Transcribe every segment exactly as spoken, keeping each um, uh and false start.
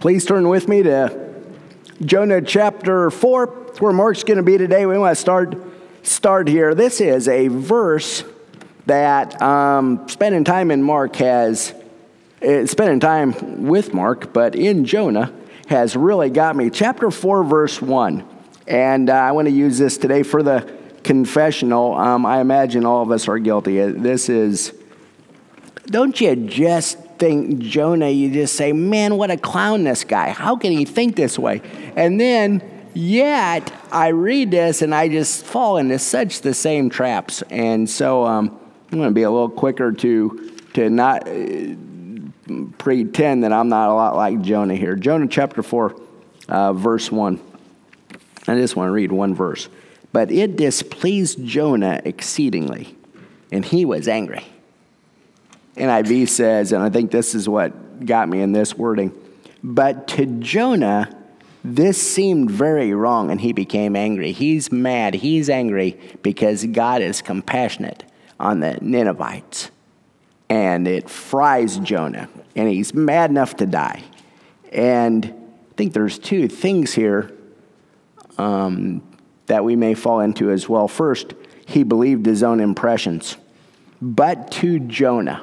Please turn with me to Jonah chapter four. That's where Mark's going to be today. We want to start start here. This is a verse that um, spending time in Mark has, uh, spending time with Mark, but in Jonah has really got me. Chapter four, verse one. And uh, I want to use this today for the confessional. Um, I imagine all of us are guilty. This is, don't you just think Jonah, you just say, man, what a clown this guy. How can he think this way? And then, yet, I read this and I just fall into such the same traps. And so um, I'm going to be a little quicker to, to not uh, pretend that I'm not a lot like Jonah here. Jonah chapter four, uh, verse one. I just want to read one verse. But it displeased Jonah exceedingly, and he was angry. N I V says, and I think this is what got me in this wording, but to Jonah, this seemed very wrong, and he became angry. He's mad. He's angry because God is compassionate on the Ninevites. And it fries Jonah, and he's mad enough to die. And I think there's two things here um, that we may fall into as well. First, he believed his own impressions. But to Jonah,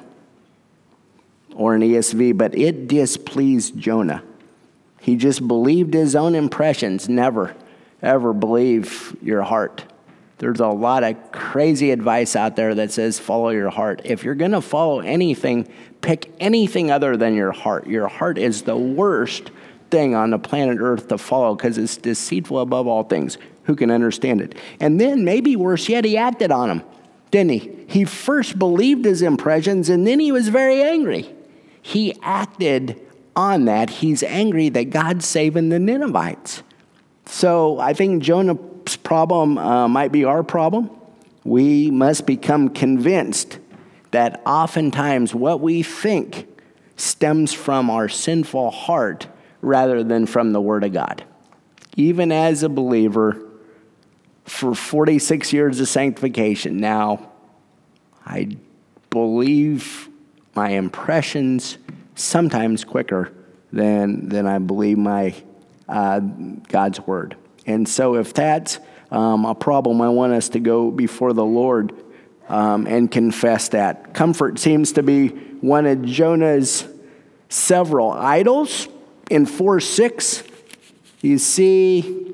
or an E S V, but it displeased Jonah. He just believed his own impressions. Never, ever believe your heart. There's a lot of crazy advice out there that says follow your heart. If you're going to follow anything, pick anything other than your heart. Your heart is the worst thing on the planet Earth to follow because it's deceitful above all things. Who can understand it? And then maybe worse yet, he acted on them, didn't he? He first believed his impressions and then he was very angry. He acted on that. He's angry that God's saving the Ninevites. So I think Jonah's problem uh, might be our problem. We must become convinced that oftentimes what we think stems from our sinful heart rather than from the Word of God. Even as a believer, for forty-six years of sanctification, now I believe my impressions sometimes quicker than than I believe my uh, God's word. And so if that's um, a problem, I want us to go before the Lord um, and confess that. Comfort seems to be one of Jonah's several idols. In four six, you see,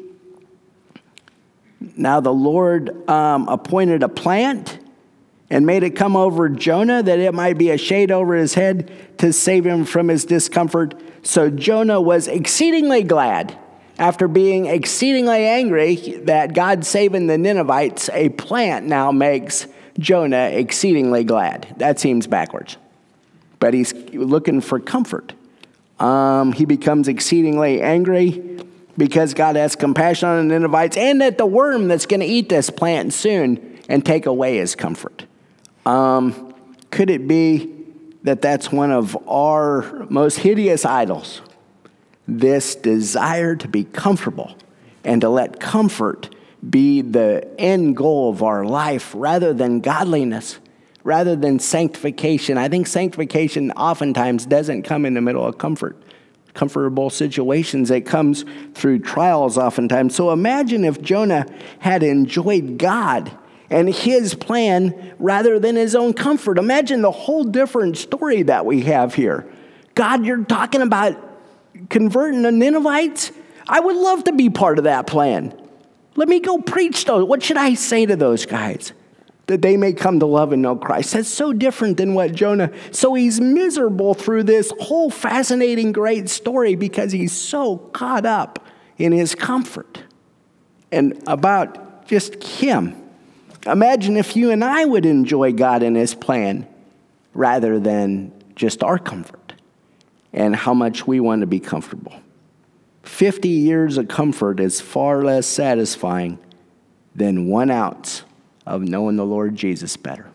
now the Lord um, appointed a plant and made it come over Jonah that it might be a shade over his head to save him from his discomfort. So Jonah was exceedingly glad. After being exceedingly angry that God saving the Ninevites, a plant now makes Jonah exceedingly glad. That seems backwards. But he's looking for comfort. Um, he becomes exceedingly angry because God has compassion on the Ninevites and that the worm that's going to eat this plant soon and take away his comfort. Um, could it be that that's one of our most hideous idols? This desire to be comfortable and to let comfort be the end goal of our life rather than godliness, rather than sanctification. I think sanctification oftentimes doesn't come in the middle of comfort, comfortable situations. It comes through trials oftentimes. So imagine if Jonah had enjoyed God and his plan rather than his own comfort. Imagine the whole different story that we have here. God, you're talking about converting the Ninevites? I would love to be part of that plan. Let me go preach those. What should I say to those guys? That they may come to love and know Christ. That's so different than what Jonah. So he's miserable through this whole fascinating, great story because he's so caught up in his comfort and about just him. Imagine if you and I would enjoy God and his plan rather than just our comfort and how much we want to be comfortable. Fifty years of comfort is far less satisfying than one ounce of knowing the Lord Jesus better.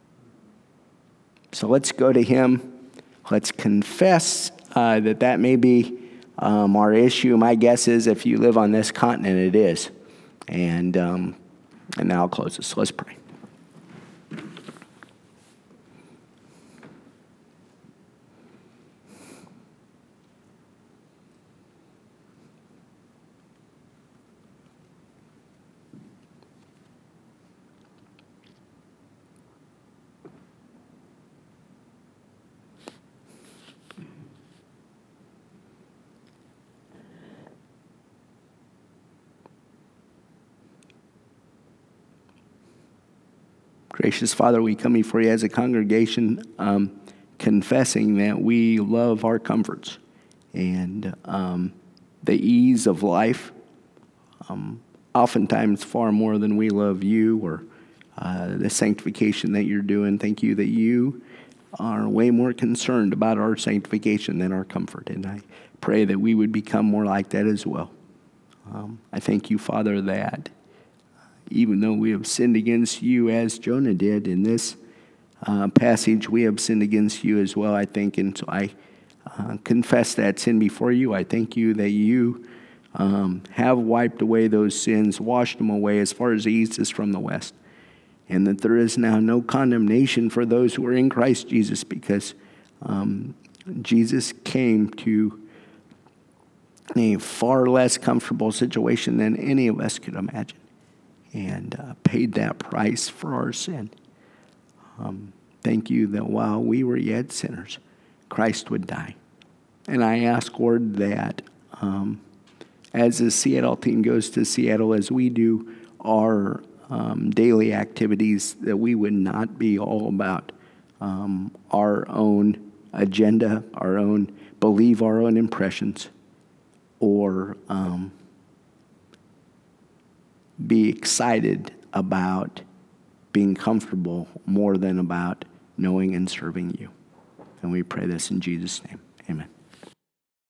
So let's go to him. Let's confess uh, that that may be um, our issue. My guess is if you live on this continent, it is. And um, and now I'll close this. So let's pray. Gracious Father, we come before you as a congregation, um, confessing that we love our comforts and um, the ease of life, um, oftentimes far more than we love you or uh, the sanctification that you're doing. Thank you that you are way more concerned about our sanctification than our comfort, and I pray that we would become more like that as well. Um, I thank you, Father, that even though we have sinned against you as Jonah did in this uh, passage, we have sinned against you as well, I think. And so I uh, confess that sin before you. I thank you that you um, have wiped away those sins, washed them away as far as the east is from the west. And that there is now no condemnation for those who are in Christ Jesus, because um, Jesus came to a far less comfortable situation than any of us could imagine, and uh, paid that price for our sin. Um, thank you that while we were yet sinners, Christ would die. And I ask, Lord, that um, as the Seattle team goes to Seattle, as we do our um, daily activities, that we would not be all about um, our own agenda, our own, believe our own impressions, or um, be excited about being comfortable more than about knowing and serving you. And we pray this in Jesus' name. Amen.